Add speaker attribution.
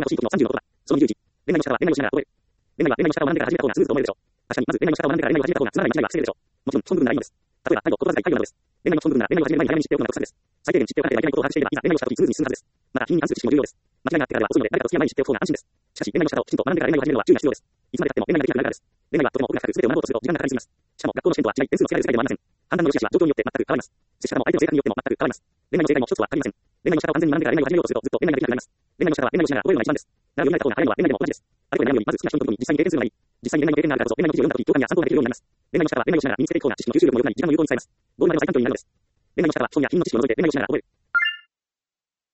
Speaker 1: 欲しい時の30の言葉。その21。恋愛の仕方は恋愛をしながら覚える。恋愛は恋愛の仕方を学んでから始めた方がスムーズと思えるでしょう。確かに、まず恋愛の仕方を学んでから恋愛を始めた方がつまらない間違いは防げるでしょう。もちろん、基本部分ならいいのです。例えば、態度、言葉遣い、配慮などです。恋愛の基本部分なら恋愛を始める前に早めに知っておくのが国策です。最低限知っておかなければいけないことを把握していれば、いざ恋愛をした時にスムーズに進むはずです。また、金に関する知識も重要です。間違いがあってからでは遅いので、誰かと付き合う前に知っておく方が安心です。しかし、恋愛の仕方をきちんと学んでから恋愛を始めるのは注意が必要です。いつまで経っても恋愛ができなくなるからです。恋愛はとても奥が深く、全てを学ぼうとすると時間がかかりすぎます。しかも、学校の試験とは違い、点数の付けられる世界でもありません。判断の良し悪しは状況によって全く変わります。接し方も相手の性格によっても全く変わります。恋愛の正解も一つはありません。恋愛の仕方を完全に学んでから恋愛を始めようとすると、ずっと恋愛ができなくなります。恋愛の仕方は恋愛をしながら覚えるのが一番です。習うようになった方が早いのは恋愛でも同じです。あれこれ悩むより、まず好きな人の時に実際に経験するのがいい。実際に恋愛の経験があるからこそ、恋愛の記事を読んだ時、共感や参考ができるようになります。恋愛の仕方は恋愛をしながら身につけていく方が知識の吸収力も良くなり、時間も有効に使えます。ゴールまでの最短距離になるのです。恋愛の仕方は本や金の知識を除いて恋愛をしながら覚える。